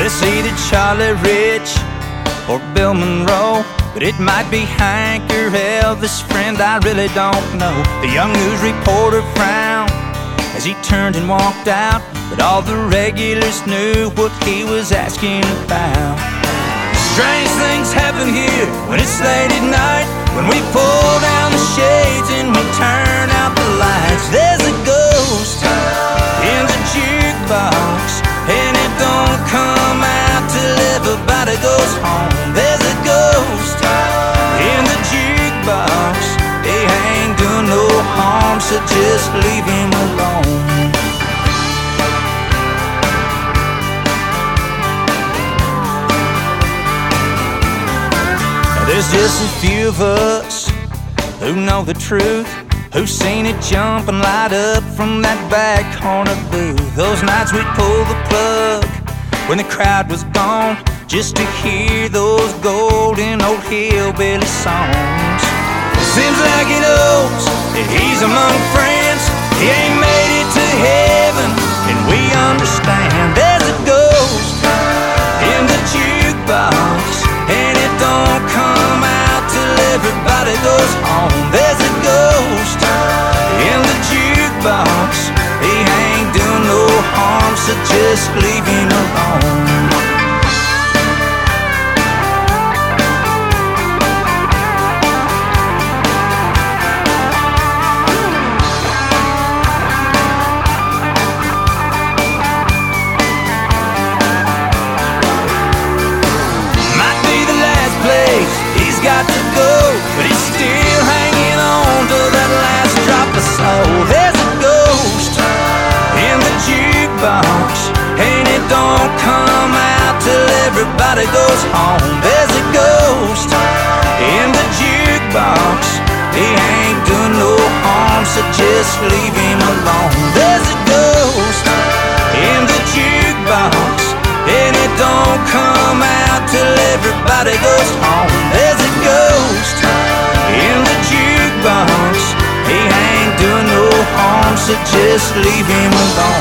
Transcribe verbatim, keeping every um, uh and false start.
They say that Charlie Rich or Bill Monroe, but it might be Hank or Elvis, friend, I really don't know. The young news reporter frowned as he turned and walked out, but all the regulars knew what he was asking about. Strange things happen here when it's late at night, when we pull down the shades and we turn out the lights. There's a ghost in the jukebox, and it don't come out till everybody goes home. There's a ghost in the jukebox, he ain't doing no harm, so just leave him alone. Now there's just a few of us who know the truth, who've seen it jump and light up from that back corner booth. Those nights we'd pull the plug when the crowd was gone, just to hear those golden old hillbilly songs. Seems like he knows that he's among friends, he ain't made it to heaven, and we understand. There's a ghost in the jukebox, and it don't come out till everybody goes home. There's a ghost in the jukebox, he ain't doing no harm, so just leave him alone. Got to go, but he's still hanging on to that last drop of soul. There's a ghost in the jukebox, and it don't come out till everybody goes home. There's a ghost in the jukebox, he ain't doing no harm, so just leave him alone. There's a ghost in the jukebox, and it don't come out till everybody goes home. There's a ghost in the jukebox, he ain't doing no harm, so just leave him alone.